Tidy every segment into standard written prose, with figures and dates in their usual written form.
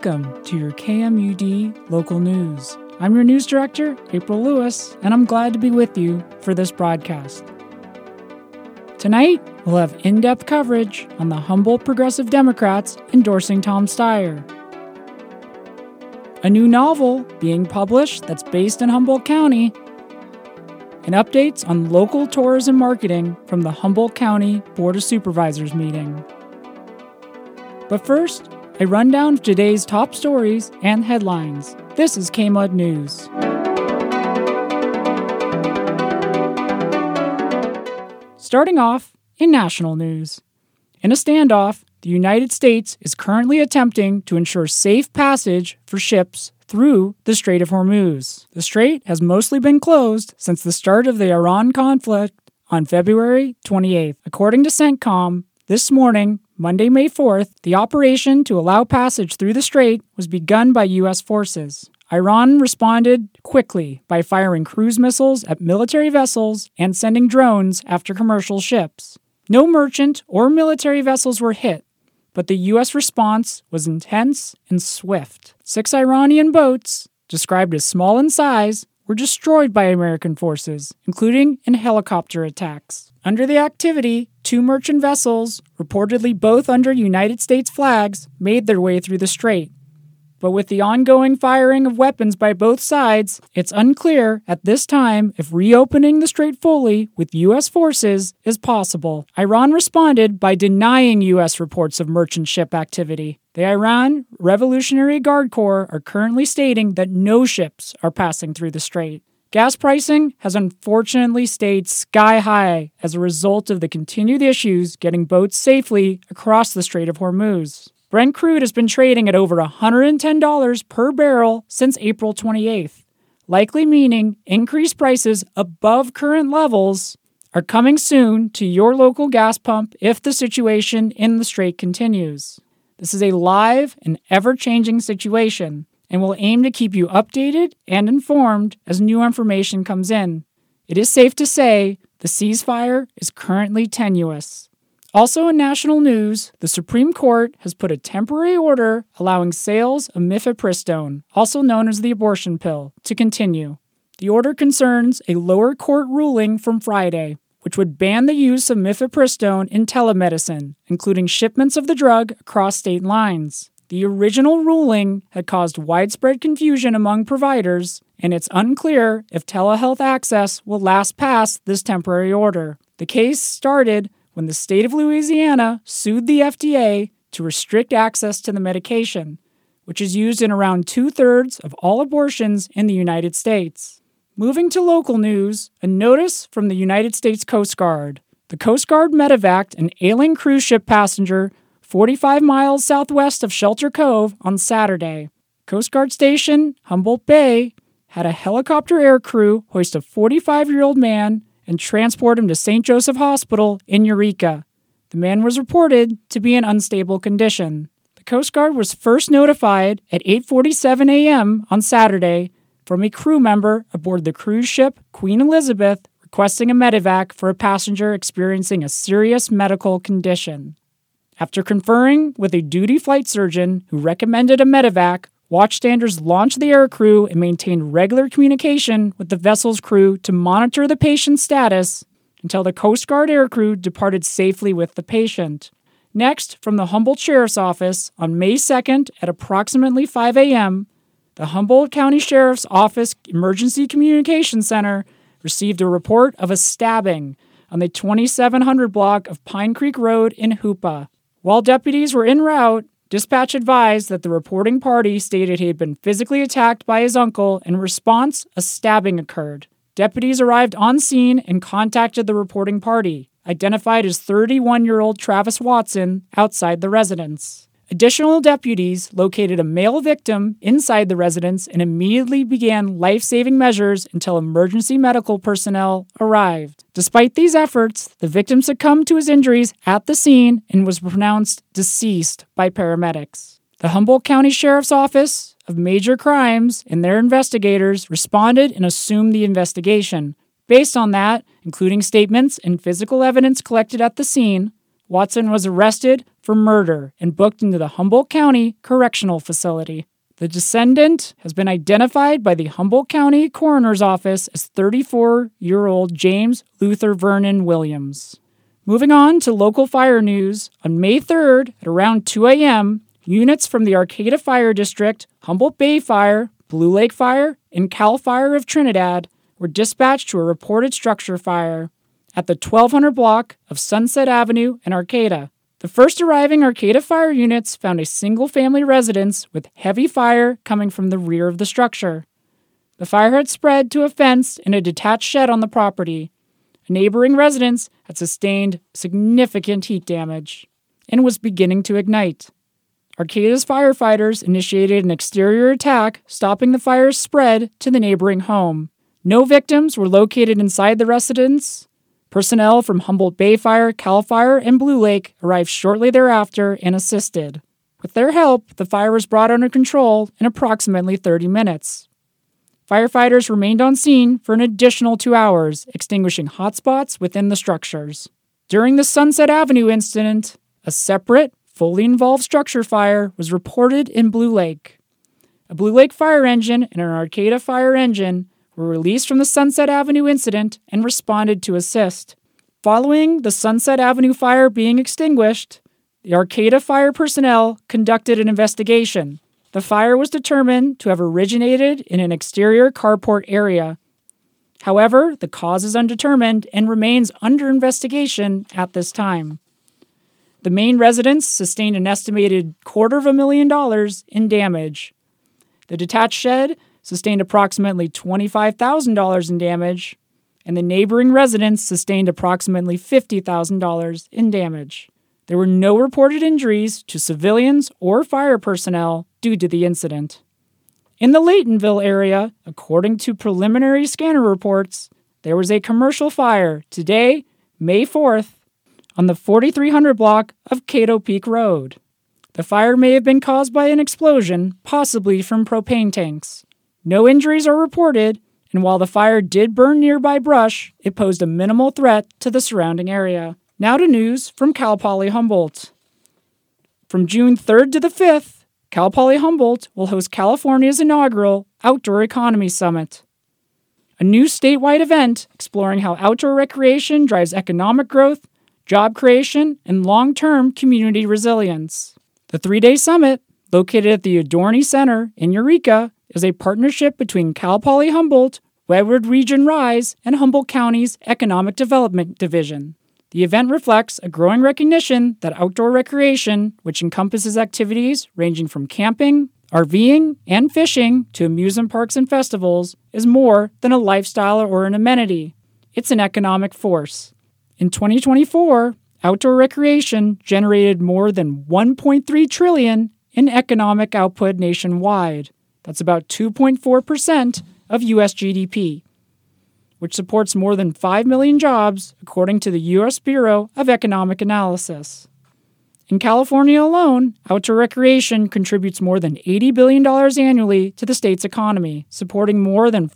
Welcome to your KMUD local news. I'm your news director, April Lewis, and I'm glad to be with you for this broadcast. Tonight, we'll have in-depth coverage on the Humboldt Progressive Democrats endorsing Tom Steyer. A new novel being published that's based in Humboldt County, and updates on local tourism marketing from the Humboldt County Board of Supervisors meeting. But first, a rundown of today's top stories and headlines. This is KMUD News. Starting off in national news. In a standoff, the United States is currently attempting to ensure safe passage for ships through the Strait of Hormuz. The strait has mostly been closed since the start of the Iran conflict on February 28th. According to CENTCOM, this morning, Monday, May 4th, the operation to allow passage through the strait was begun by U.S. forces. Iran responded quickly by firing cruise missiles at military vessels and sending drones after commercial ships. No merchant or military vessels were hit, but the U.S. response was intense and swift. 6 Iranian boats, described as small in size, were destroyed by American forces, including in helicopter attacks. Under the activity, 2 merchant vessels, reportedly both under United States flags, made their way through the strait. But with the ongoing firing of weapons by both sides, it's unclear at this time if reopening the strait fully with U.S. forces is possible. Iran responded by denying U.S. reports of merchant ship activity. The Iran Revolutionary Guard Corps are currently stating that no ships are passing through the strait. Gas pricing has unfortunately stayed sky high as a result of the continued issues getting boats safely across the Strait of Hormuz. Brent crude has been trading at over $110 per barrel since April 28th, likely meaning increased prices above current levels are coming soon to your local gas pump if the situation in the strait continues. This is a live and ever-changing situation, and will aim to keep you updated and informed as new information comes in. It is safe to say the ceasefire is currently tenuous. Also in national news, the Supreme Court has put a temporary order allowing sales of mifepristone, also known as the abortion pill, to continue. The order concerns a lower court ruling from Friday, which would ban the use of mifepristone in telemedicine, including shipments of the drug across state lines. The original ruling had caused widespread confusion among providers, and it's unclear if telehealth access will last past this temporary order. The case started when the state of Louisiana sued the FDA to restrict access to the medication, which is used in around 2/3 of all abortions in the United States. Moving to local news, a notice from the United States Coast Guard. The Coast Guard medevaced an ailing cruise ship passenger 45 miles southwest of Shelter Cove on Saturday. Coast Guard Station, Humboldt Bay, had a helicopter air crew hoist a 45-year-old man and transport him to St. Joseph Hospital in Eureka. The man was reported to be in unstable condition. The Coast Guard was first notified at 8:47 a.m. on Saturday from a crew member aboard the cruise ship Queen Elizabeth requesting a medevac for a passenger experiencing a serious medical condition. After conferring with a duty flight surgeon who recommended a medevac, watchstanders launched the aircrew and maintained regular communication with the vessel's crew to monitor the patient's status until the Coast Guard aircrew departed safely with the patient. Next, from the Humboldt Sheriff's Office, on May 2nd at approximately 5 a.m., the Humboldt County Sheriff's Office Emergency Communications Center received a report of a stabbing on the 2700 block of Pine Creek Road in Hoopa. While deputies were en route, dispatch advised that the reporting party stated he had been physically attacked by his uncle. In response, a stabbing occurred. Deputies arrived on scene and contacted the reporting party, identified as 31-year-old Travis Watson, outside the residence. Additional deputies located a male victim inside the residence and immediately began life-saving measures until emergency medical personnel arrived. Despite these efforts, the victim succumbed to his injuries at the scene and was pronounced deceased by paramedics. The Humboldt County Sheriff's Office of Major Crimes and their investigators responded and assumed the investigation. Based on that, including statements and physical evidence collected at the scene, Watson was arrested for murder and booked into the Humboldt County Correctional Facility. The descendant has been identified by the Humboldt County Coroner's Office as 34-year-old James Luther Vernon Williams. Moving on to local fire news, on May 3rd at around 2 a.m., units from the Arcata Fire District, Humboldt Bay Fire, Blue Lake Fire, and Cal Fire of Trinidad were dispatched to a reported structure fire at the 1200 block of Sunset Avenue in Arcata. The first arriving Arcata fire units found a single-family residence with heavy fire coming from the rear of the structure. The fire had spread to a fence in a detached shed on the property. A neighboring residence had sustained significant heat damage and was beginning to ignite. Arcata's firefighters initiated an exterior attack, stopping the fire's spread to the neighboring home. No victims were located inside the residence. Personnel from Humboldt Bay Fire, Cal Fire, and Blue Lake arrived shortly thereafter and assisted. With their help, the fire was brought under control in approximately 30 minutes. Firefighters remained on scene for an additional 2 hours, extinguishing hotspots within the structures. During the Sunset Avenue incident, a separate, fully involved structure fire was reported in Blue Lake. A Blue Lake fire engine and an Arcata fire engine were released from the Sunset Avenue incident and responded to assist. Following the Sunset Avenue fire being extinguished, the Arcata fire personnel conducted an investigation. The fire was determined to have originated in an exterior carport area. However, the cause is undetermined and remains under investigation at this time. The main residence sustained an estimated $250,000 in damage. The detached shed sustained approximately $25,000 in damage, and the neighboring residence sustained approximately $50,000 in damage. There were no reported injuries to civilians or fire personnel due to the incident. In the Laytonville area, according to preliminary scanner reports, there was a commercial fire today, May 4th, on the 4300 block of Cato Peak Road. The fire may have been caused by an explosion, possibly from propane tanks. No injuries are reported, and while the fire did burn nearby brush, it posed a minimal threat to the surrounding area. Now to news from Cal Poly Humboldt. From June 3rd to the 5th, Cal Poly Humboldt will host California's inaugural Outdoor Economy Summit, a new statewide event exploring how outdoor recreation drives economic growth, job creation, and long-term community resilience. The 3-day summit, located at the Adorny Center in Eureka, is a partnership between Cal Poly Humboldt, Westwood Region Rise, and Humboldt County's Economic Development Division. The event reflects a growing recognition that outdoor recreation, which encompasses activities ranging from camping, RVing, and fishing to amusement parks and festivals, is more than a lifestyle or an amenity. It's an economic force. In 2024, outdoor recreation generated more than $1.3 trillion in economic output nationwide. That's about 2.4% of U.S. GDP, which supports more than 5 million jobs, according to the U.S. Bureau of Economic Analysis. In California alone, outdoor recreation contributes more than $80 billion annually to the state's economy, supporting more than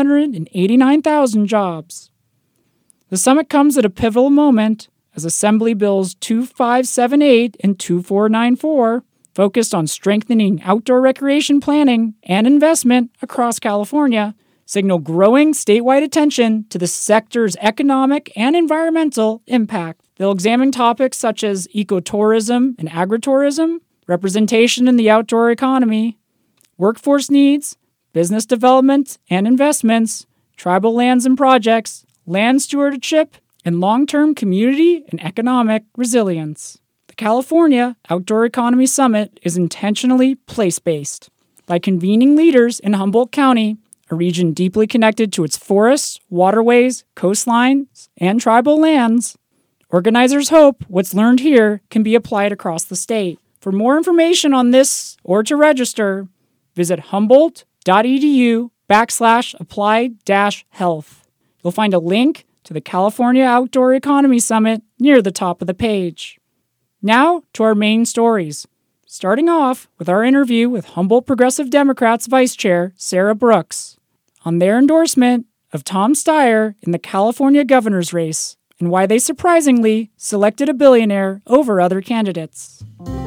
589,000 jobs. The summit comes at a pivotal moment as Assembly Bills 2578 and 2494 focused on strengthening outdoor recreation planning and investment across California, signal growing statewide attention to the sector's economic and environmental impact. They'll examine topics such as ecotourism and agritourism, representation in the outdoor economy, workforce needs, business development and investments, tribal lands and projects, land stewardship, and long-term community and economic resilience. The California Outdoor Economy Summit is intentionally place-based. By convening leaders in Humboldt County, a region deeply connected to its forests, waterways, coastlines, and tribal lands, organizers hope what's learned here can be applied across the state. For more information on this or to register, visit humboldt.edu/applied-health. You'll find a link to the California Outdoor Economy Summit near the top of the page. Now to our main stories, starting off with our interview with Humboldt Progressive Democrats Vice Chair Sarah Brooks on their endorsement of Tom Steyer in the California governor's race and why they surprisingly selected a billionaire over other candidates.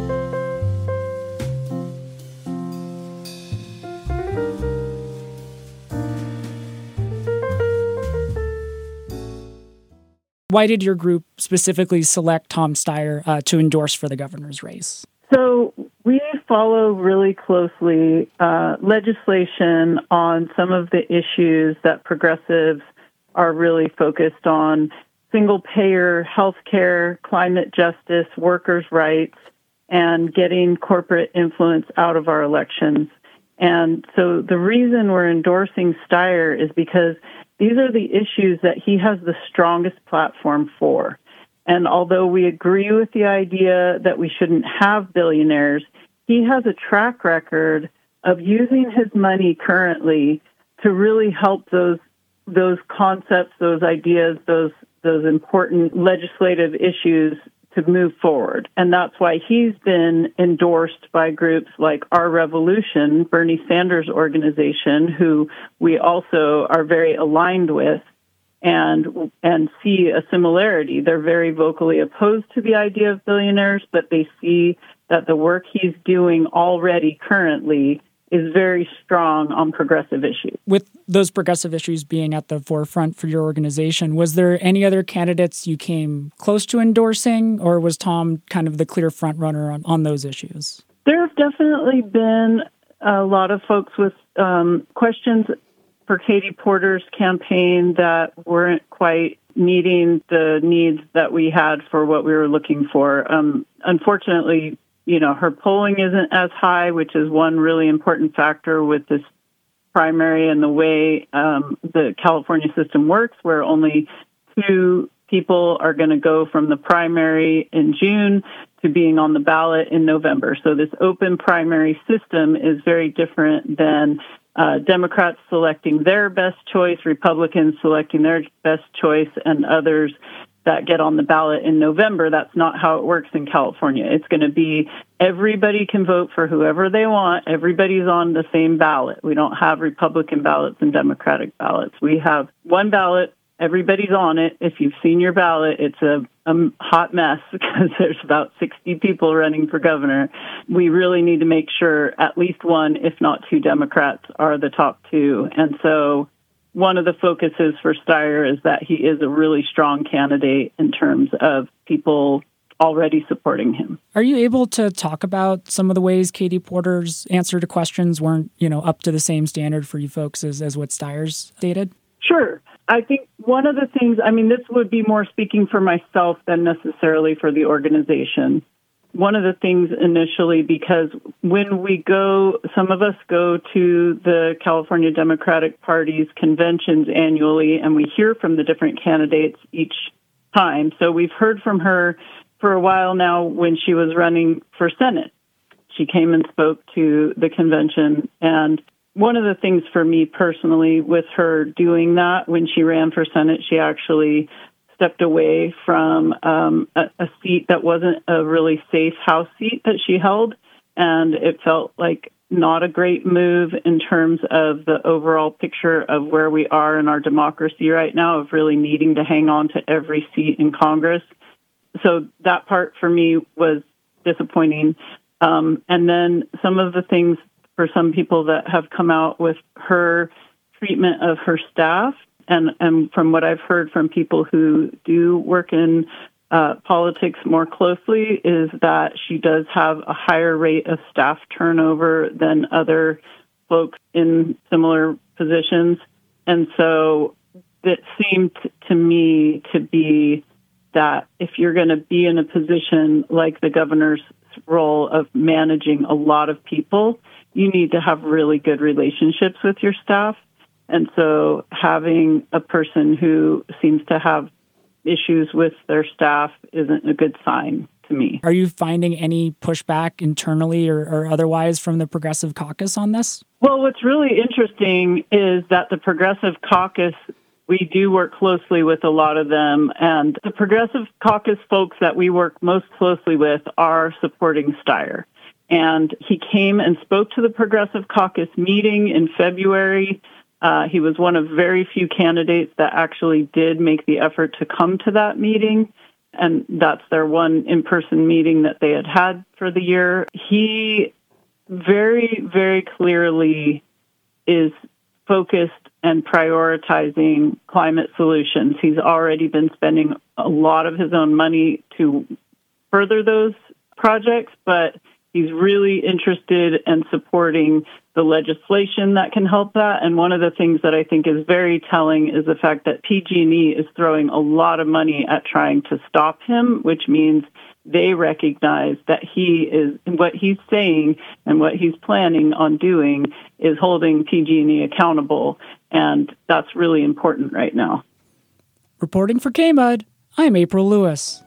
Why did your group specifically select Tom Steyer to endorse for the governor's race? So we follow really closely legislation on some of the issues that progressives are really focused on: single-payer healthcare, climate justice, workers' rights, and getting corporate influence out of our elections. And so the reason we're endorsing Steyer is because these are the issues that he has the strongest platform for. And although we agree with the idea that we shouldn't have billionaires, he has a track record of using his money currently to really help those concepts, those ideas, those important legislative issues to move forward. And that's why he's been endorsed by groups like Our Revolution, Bernie Sanders' organization, who we also are very aligned with and see a similarity. They're very vocally opposed to the idea of billionaires, but they see that the work he's doing already currently is very strong on progressive issues. With those progressive issues being at the forefront for your organization, was there any other candidates you came close to endorsing, or was Tom kind of the clear front runner on those issues? There have definitely been a lot of folks with questions for Katie Porter's campaign that weren't quite meeting the needs that we had for what we were looking for. Unfortunately, her polling isn't as high, which is one really important factor with this primary and the way the California system works, where only 2 people are going to go from the primary in June to being on the ballot in November. So this open primary system is very different than Democrats selecting their best choice, Republicans selecting their best choice, and others that get on the ballot in November. That's not how it works in California. It's going to be everybody can vote for whoever they want. Everybody's on the same ballot. We don't have Republican ballots and Democratic ballots. We have one ballot. Everybody's on it. If you've seen your ballot, it's a hot mess because there's about 60 people running for governor. We really need to make sure at least one, if not 2 Democrats are the top 2. And so one of the focuses for Steyer is that he is a really strong candidate in terms of people already supporting him. Are you able to talk about some of the ways Katie Porter's answer to questions weren't, up to the same standard for you folks as what Steyer's stated? Sure. I think one of the things, this would be more speaking for myself than necessarily for the organization. One of the things initially, because when we go, some of us go to the California Democratic Party's conventions annually, and we hear from the different candidates each time. So we've heard from her for a while now when she was running for Senate. She came and spoke to the convention, and one of the things for me personally with her doing that, when she ran for Senate, she actually stepped away from a seat that wasn't a really safe House seat that she held, and it felt like not a great move in terms of the overall picture of where we are in our democracy right now, of really needing to hang on to every seat in Congress. So that part for me was disappointing. And then some of the things for some people that have come out with her treatment of her staff, and from what I've heard from people who do work in politics more closely, is that she does have a higher rate of staff turnover than other folks in similar positions. And so it seemed to me to be that if you're going to be in a position like the governor's role of managing a lot of people, you need to have really good relationships with your staff. And so having a person who seems to have issues with their staff isn't a good sign to me. Are you finding any pushback internally or otherwise from the Progressive Caucus on this? Well, what's really interesting is that the Progressive Caucus, we do work closely with a lot of them, and the Progressive Caucus folks that we work most closely with are supporting Steyer. And he came and spoke to the Progressive Caucus meeting in February. He was one of very few candidates that actually did make the effort to come to that meeting, and that's their one in-person meeting that they had for the year. He very, very clearly is focused and prioritizing climate solutions. He's already been spending a lot of his own money to further those projects, but he's really interested in supporting the legislation that can help that. And one of the things that I think is very telling is the fact that PG&E is throwing a lot of money at trying to stop him, which means they recognize that what he's saying and what he's planning on doing is holding PG&E accountable. And that's really important right now. Reporting for KMUD, I'm April Lewis.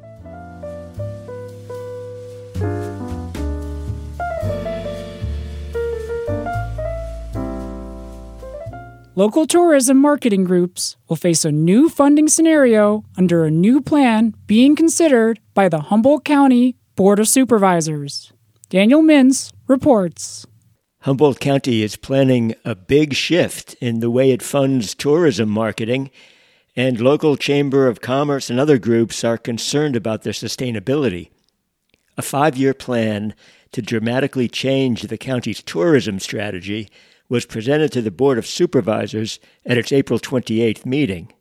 Local tourism marketing groups will face a new funding scenario under a new plan being considered by the Humboldt County Board of Supervisors. Daniel Mintz reports. Humboldt County is planning a big shift in the way it funds tourism marketing, and local Chamber of Commerce and other groups are concerned about their sustainability. A 5-year plan to dramatically change the county's tourism strategy was presented to the Board of Supervisors at its April 28th meeting.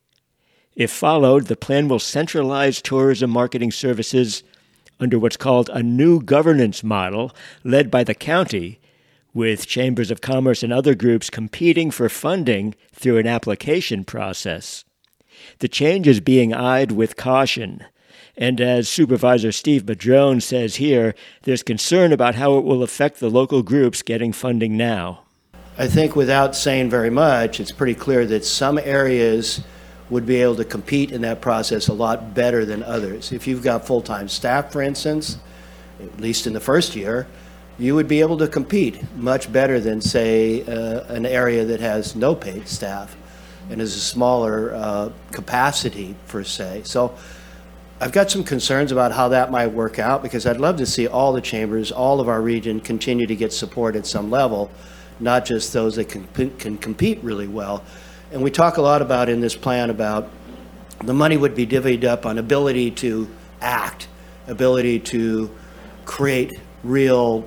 If followed, the plan will centralize tourism marketing services under what's called a new governance model led by the county, with chambers of commerce and other groups competing for funding through an application process. The change is being eyed with caution, and as Supervisor Steve Madrone says here, there's concern about how it will affect the local groups getting funding now. I think without saying very much, it's pretty clear that some areas would be able to compete in that process a lot better than others. If you've got full-time staff, for instance, at least in the first year, you would be able to compete much better than, say, an area that has no paid staff and is a smaller capacity, per se. So I've got some concerns about how that might work out, because I'd love to see all the chambers, all of our region continue to get support at some level, not just those that can compete really well. And we talk a lot about in this plan about the money would be divvied up on ability to act, ability to create real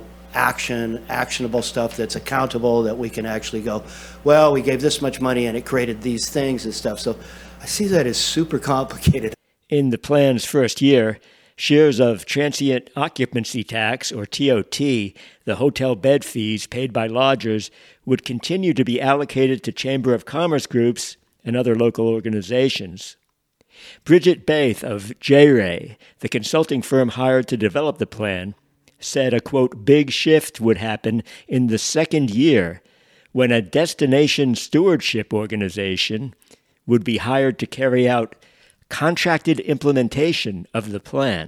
actionable stuff that's accountable, that we can actually go, well, we gave this much money and it created these things and stuff. So I see that as super complicated. In the plan's first year, shares of transient occupancy tax, or TOT, the hotel bed fees paid by lodgers, would continue to be allocated to Chamber of Commerce groups and other local organizations. Bridget Baith of JRay, the consulting firm hired to develop the plan, said a, quote, big shift would happen in the second year when a destination stewardship organization would be hired to carry out contracted implementation of the plan.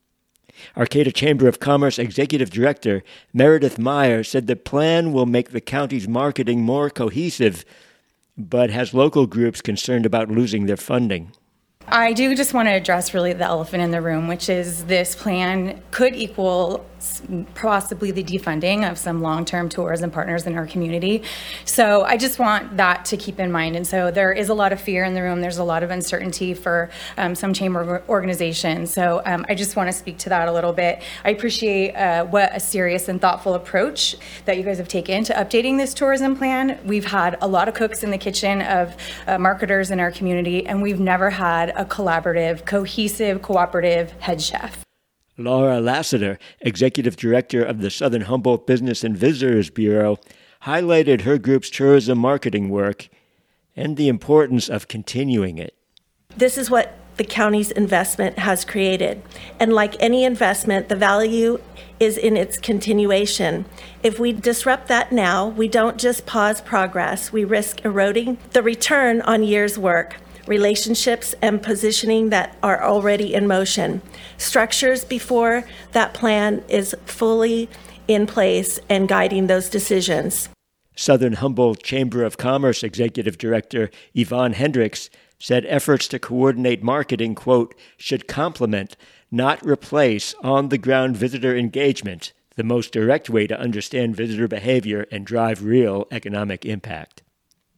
Arcata Chamber of Commerce Executive Director Meredith Meyer said the plan will make the county's marketing more cohesive, but has local groups concerned about losing their funding. I do just want to address really the elephant in the room, which is this plan could equal possibly the defunding of some long-term tourism partners in our community. So I just want that to keep in mind. And so there is a lot of fear in the room. There's a lot of uncertainty for some chamber organizations. So I just want to speak to that a little bit. I appreciate what a serious and thoughtful approach that you guys have taken to updating this tourism plan. We've had a lot of cooks in the kitchen of marketers in our community, and we've never had a collaborative, cohesive, cooperative head chef. Laura Lassiter, Executive Director of the Southern Humboldt Business and Visitors Bureau, highlighted her group's tourism marketing work and the importance of continuing it. This is what the county's investment has created. And like any investment, the value is in its continuation. If we disrupt that now, we don't just pause progress, we risk eroding the return on years' work, relationships and positioning that are already in motion, structures before that plan is fully in place and guiding those decisions. Southern Humboldt Chamber of Commerce Executive Director Yvonne Hendricks said efforts to coordinate marketing, quote, should complement, not replace, on-the-ground visitor engagement, the most direct way to understand visitor behavior and drive real economic impact.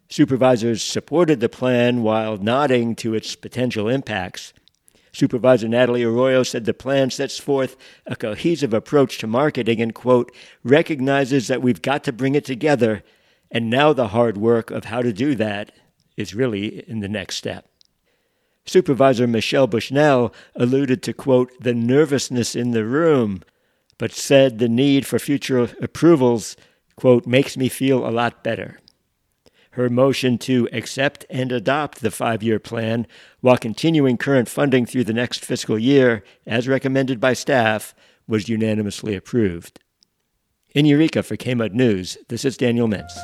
Supervisors supported the plan while nodding to its potential impacts. Supervisor Natalie Arroyo said the plan sets forth a cohesive approach to marketing and, quote, recognizes that we've got to bring it together, and now the hard work of how to do that is really in the next step. Supervisor Michelle Bushnell alluded to, quote, the nervousness in the room, but said the need for future approvals, quote, makes me feel a lot better. Her motion to accept and adopt the 5-year plan while continuing current funding through the next fiscal year, as recommended by staff, was unanimously approved. In Eureka for KMUD News, this is Daniel Mintz.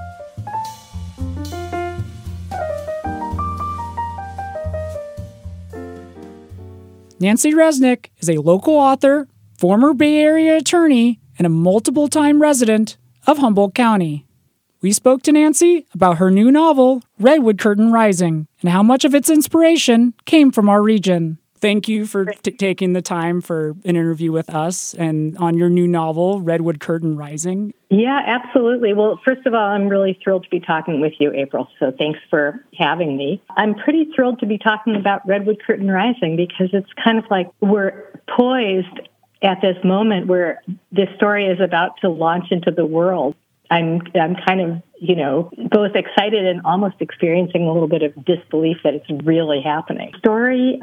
Nancy Resnick is a local author, former Bay Area attorney, and a multiple-time resident of Humboldt County. We spoke to Nancy about her new novel, Redwood Curtain Rising, and how much of its inspiration came from our region. Thank you for taking the time for an interview with us and on your new novel, Redwood Curtain Rising. Yeah, absolutely. Well, first of all, I'm really thrilled to be talking with you, April, so thanks for having me. I'm pretty thrilled to be talking about Redwood Curtain Rising because it's kind of like we're poised at this moment where this story is about to launch into the world. I'm kind of, both excited and almost experiencing a little bit of disbelief that it's really happening. The story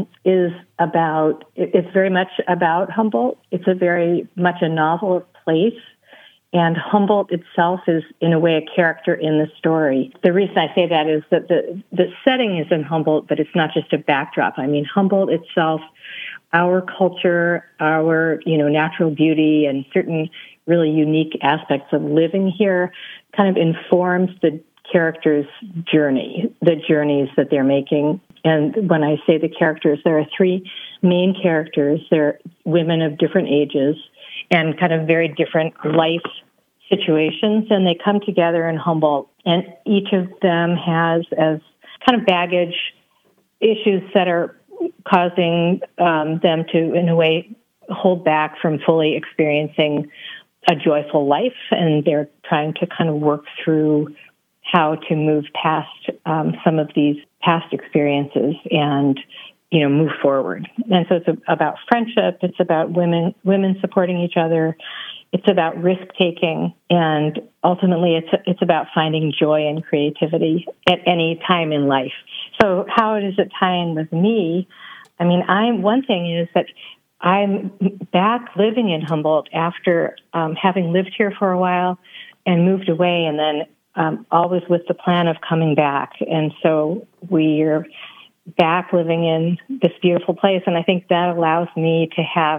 it's very much about Humboldt. It's very much a novel of place. And Humboldt itself is, in a way, a character in the story. The reason I say that is that the setting is in Humboldt, but it's not just a backdrop. I mean, Humboldt itself, our culture, our, natural beauty, and certain really unique aspects of living here kind of informs the characters' journey, the journeys that they're making. And when I say the characters, there are 3 main characters. They're women of different ages and kind of very different life situations, and they come together in Humboldt. And each of them has as kind of baggage issues that are causing them to, in a way, hold back from fully experiencing a joyful life, and they're trying to kind of work through how to move past some of these past experiences and, move forward. And so it's about friendship. It's about women supporting each other. It's about risk-taking, and ultimately it's about finding joy and creativity at any time in life. So how does it tie in with me? I mean, one thing is that I'm back living in Humboldt after having lived here for a while and moved away, and then always with the plan of coming back. And so we're back living in this beautiful place, and I think that allows me to have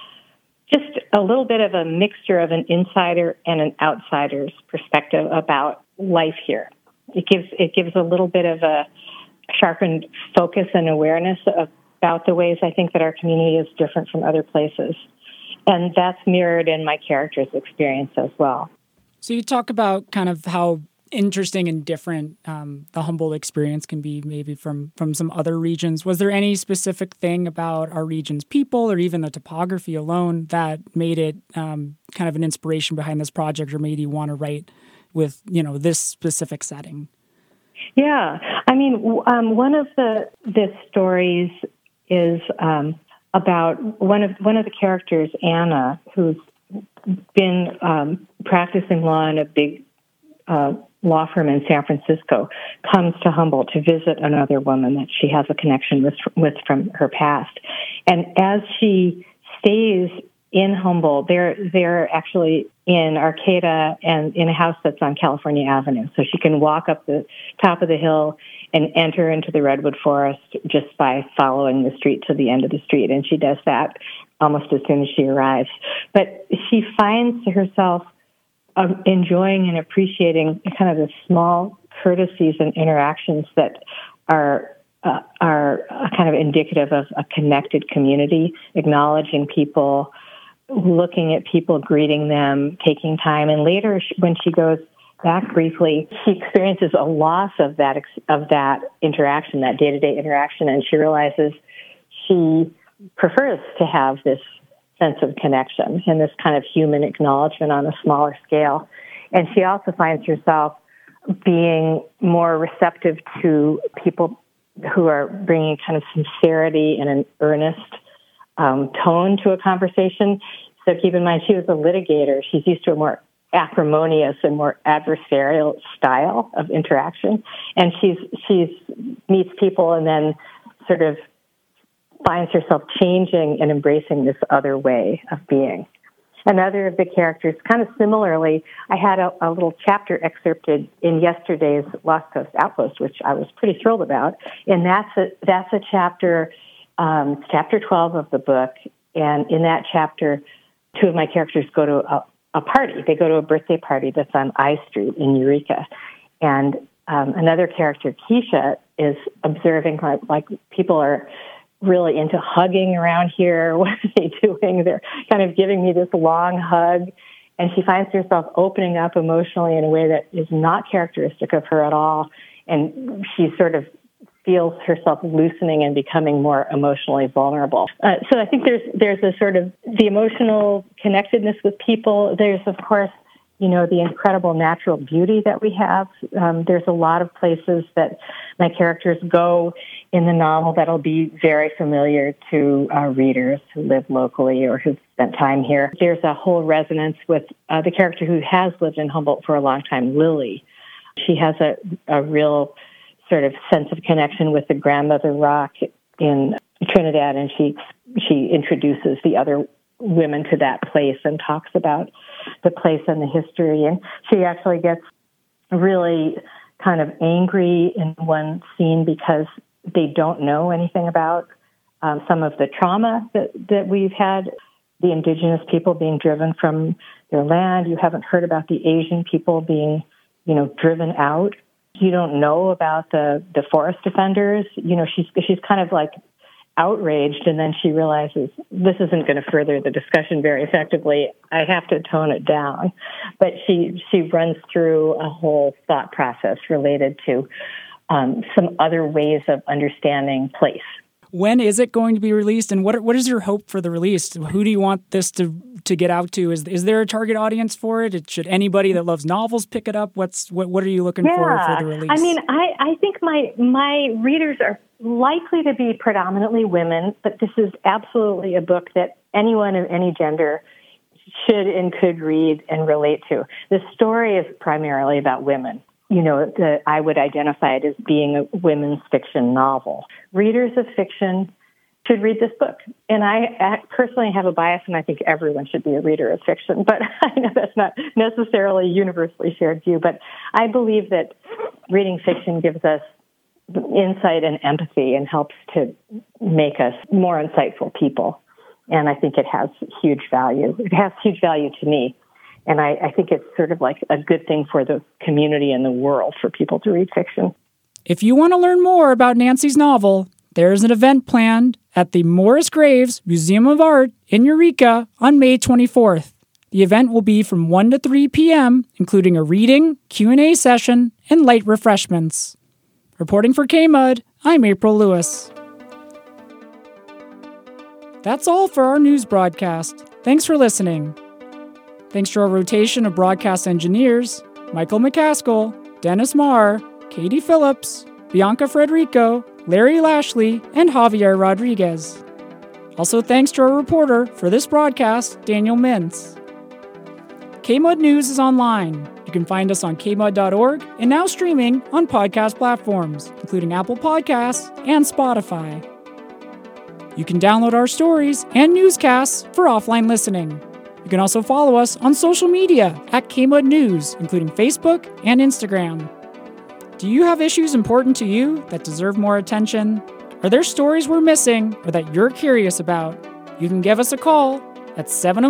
just a little bit of a mixture of an insider and an outsider's perspective about life here. It gives a little bit of a sharpened focus and awareness about the ways I think that our community is different from other places. And that's mirrored in my character's experience as well. So you talk about kind of how interesting and different the Humboldt experience can be maybe from some other regions. Was there any specific thing about our region's people or even the topography alone that made it kind of an inspiration behind this project or made you want to write with, this specific setting? Yeah. I mean, one of the stories is about one of the characters, Anna, who's been practicing law in a big law firm in San Francisco, comes to Humboldt to visit another woman that she has a connection with from her past. And as she stays in Humboldt, they're actually in Arcata and in a house that's on California Avenue. So she can walk up the top of the hill and enter into the redwood forest just by following the street to the end of the street. And she does that almost as soon as she arrives. But she finds herself enjoying and appreciating kind of the small courtesies and interactions that are kind of indicative of a connected community, acknowledging people, looking at people, greeting them, taking time. And later, when she goes back briefly, she experiences a loss of that interaction, that day-to-day interaction, and she realizes she prefers to have this sense of connection and this kind of human acknowledgement on a smaller scale. And she also finds herself being more receptive to people who are bringing kind of sincerity and an earnest tone to a conversation. So keep in mind, she was a litigator. She's used to a more acrimonious and more adversarial style of interaction. And she's meets people and then sort of finds herself changing and embracing this other way of being. Another of the characters, kind of similarly, I had a little chapter excerpted in yesterday's Lost Coast Outpost, which I was pretty thrilled about. And that's a chapter, chapter 12 of the book. And in that chapter, two of my characters go to a party. They go to a birthday party that's on I Street in Eureka. And another character, Keisha, is observing like people are really into hugging around here. What are they doing? They're kind of giving me this long hug. And she finds herself opening up emotionally in a way that is not characteristic of her at all. And she sort of feels herself loosening and becoming more emotionally vulnerable. So I think there's a sort of the emotional connectedness with people. There's, of course, the incredible natural beauty that we have. There's a lot of places that my characters go in the novel that'll be very familiar to readers who live locally or who've spent time here. There's a whole resonance with the character who has lived in Humboldt for a long time, Lily. She has a real sort of sense of connection with the Grandmother Rock in Trinidad, and she introduces the other women to that place and talks about the place and the history. And she actually gets really kind of angry in one scene because they don't know anything about some of the trauma that we've had, the indigenous people being driven from their land. You haven't heard about the Asian people being, driven out. You don't know about the forest defenders. She's kind of like outraged, and then she realizes this isn't going to further the discussion very effectively. I have to tone it down. But she runs through a whole thought process related to some other ways of understanding place. When is it going to be released, and what is your hope for the release? Who do you want this to get out to? Is there a target audience for it? Should anybody that loves novels pick it up? What are you looking for the release? I mean, I think my readers are likely to be predominantly women, but this is absolutely a book that anyone of any gender should and could read and relate to. The story is primarily about women. I would identify it as being a women's fiction novel. Readers of fiction should read this book. And I personally have a bias, and I think everyone should be a reader of fiction, but I know that's not necessarily a universally shared view. But I believe that reading fiction gives us insight and empathy and helps to make us more insightful people. And I think it has huge value. It has huge value to me. And I think it's sort of like a good thing for the community and the world for people to read fiction. If you want to learn more about Nancy's novel, there's an event planned at the Morris Graves Museum of Art in Eureka on May 24th. The event will be from 1 to 3 p.m., including a reading, Q&A session, and light refreshments. Reporting for KMUD, I'm April Lewis. That's all for our news broadcast. Thanks for listening. Thanks to our rotation of broadcast engineers, Michael McCaskill, Dennis Marr, Katie Phillips, Bianca Frederico, Larry Lashley, and Javier Rodriguez. Also thanks to our reporter for this broadcast, Daniel Mintz. KMUD News is online. You can find us on kmud.org and now streaming on podcast platforms, including Apple Podcasts and Spotify. You can download our stories and newscasts for offline listening. You can also follow us on social media at KMUD News, including Facebook and Instagram. Do you have issues important to you that deserve more attention? Are there stories we're missing or that you're curious about? You can give us a call at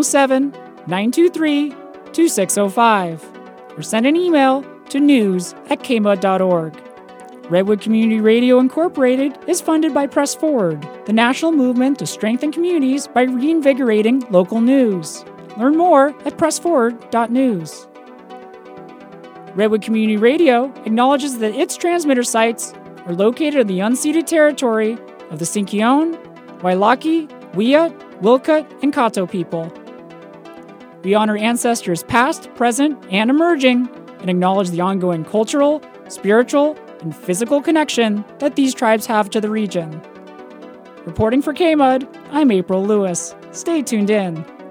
707-923-2605 or send an email to news@kmud.org. Redwood Community Radio Incorporated is funded by Press Forward, the national movement to strengthen communities by reinvigorating local news. Learn more at pressforward.news. Redwood Community Radio acknowledges that its transmitter sites are located in the unceded territory of the Sinkyone, Wailaki, Wiyut, Wilkut, and Kato people. We honor ancestors past, present, and emerging, and acknowledge the ongoing cultural, spiritual, and physical connection that these tribes have to the region. Reporting for KMUD, I'm April Lewis. Stay tuned in.